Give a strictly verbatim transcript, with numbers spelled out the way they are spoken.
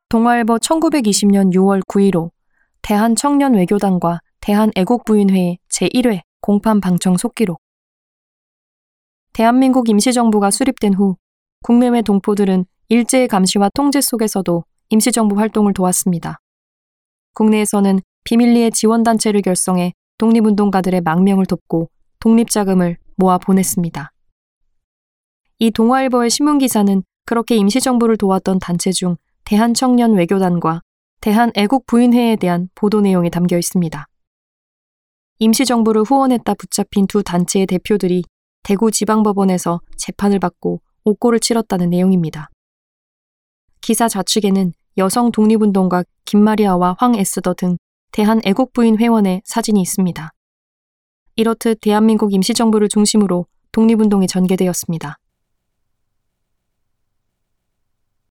동아일보 천구백이십 년 유월 구일호 대한청년외교단과 대한애국부인회의 제일 회 공판 방청 속기록. 대한민국 임시정부가 수립된 후 국내외 동포들은 일제의 감시와 통제 속에서도 임시정부 활동을 도왔습니다. 국내에서는 비밀리에 지원단체를 결성해 독립운동가들의 망명을 돕고 독립자금을 모아 보냈습니다. 이 동아일보의 신문기사는 그렇게 임시정부를 도왔던 단체 중 대한청년외교단과 대한애국부인회에 대한 보도 내용이 담겨 있습니다. 임시정부를 후원했다 붙잡힌 두 단체의 대표들이 대구지방법원에서 재판을 받고 옥고를 치렀다는 내용입니다. 기사 좌측에는 여성 독립운동가 김마리아와 황에스더 등 대한애국부인 회원의 사진이 있습니다. 이렇듯 대한민국 임시정부를 중심으로 독립운동이 전개되었습니다.